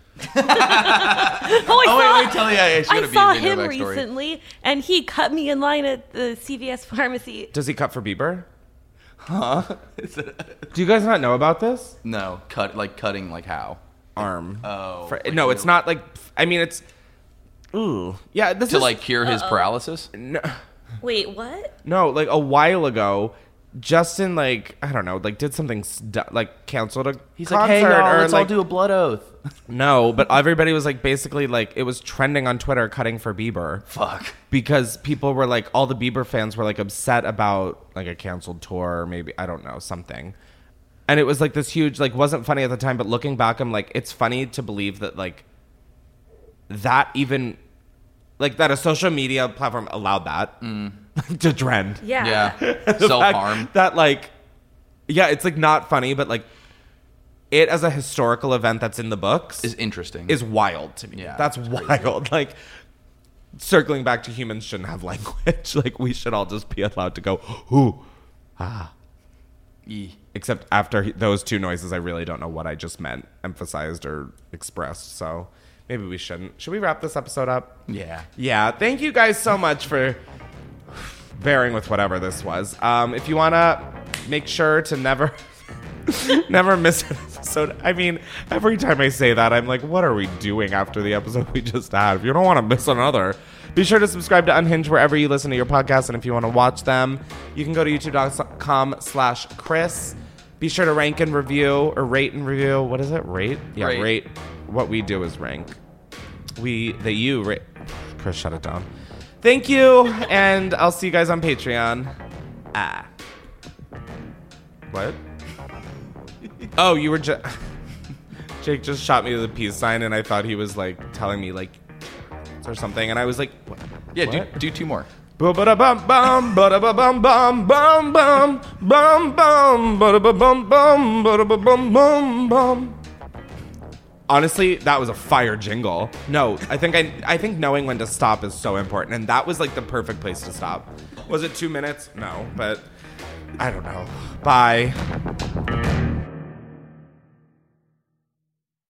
I saw him recently, and he cut me in line at the CVS pharmacy. Does he cut for Bieber? Huh? Do you guys not know about this? No, cutting like how? Arm. Oh. No, it's not like. I mean, it's. Ooh. Yeah. This to is, like cure his paralysis. No. Wait, what? No, like a while ago, Justin, like, I don't know, like did something like canceled a He's concert. like, hey, y'all, let's like, all do a blood oath. No, but everybody was like basically like it was trending on Twitter cutting for Bieber. Fuck. Because people were like, all the Bieber fans were like upset about like a canceled tour, or maybe, I don't know, something. And it was like this huge, like, wasn't funny at the time, but looking back, I'm like, it's funny to believe that like that even, like that a social media platform allowed that to trend. Yeah. Self-harm. That like, yeah, it's like not funny, but like it as a historical event that's in the books is interesting. Is wild to me. Yeah, that's wild. Like circling back to humans shouldn't have language. Like we should all just be allowed to go, ooh, ah. Except after those two noises, I really don't know what I just meant, emphasized or expressed. So maybe we shouldn't. Should we wrap this episode up? Yeah. Yeah. Thank you guys so much for bearing with whatever this was. If you want to make sure to never miss an episode. I mean, every time I say that, I'm like, what are we doing after the episode we just had? If you don't want to miss another, be sure to subscribe to Unhinged wherever you listen to your podcasts. And if you want to watch them, you can go to youtube.com/Chris. Be sure to rank and review, or rate and review. What is it? Rate? Yeah, rate. What we do is rank. You rate. Chris, shut it down. Thank you, and I'll see you guys on Patreon. What? Oh, you were just... Jake just shot me with a peace sign, and I thought he was, like, telling me, like, or something, and I was like... What? Yeah, what? do two more. Ba-da-bum-bum, ba-da-bum-bum, bum-bum, bum-bum, ba-da-bum-bum, ba-da-bum-bum-bum. Honestly, that was a fire jingle. No, I think knowing when to stop is so important, and that was like the perfect place to stop. Was it 2 minutes? No, but I don't know. Bye.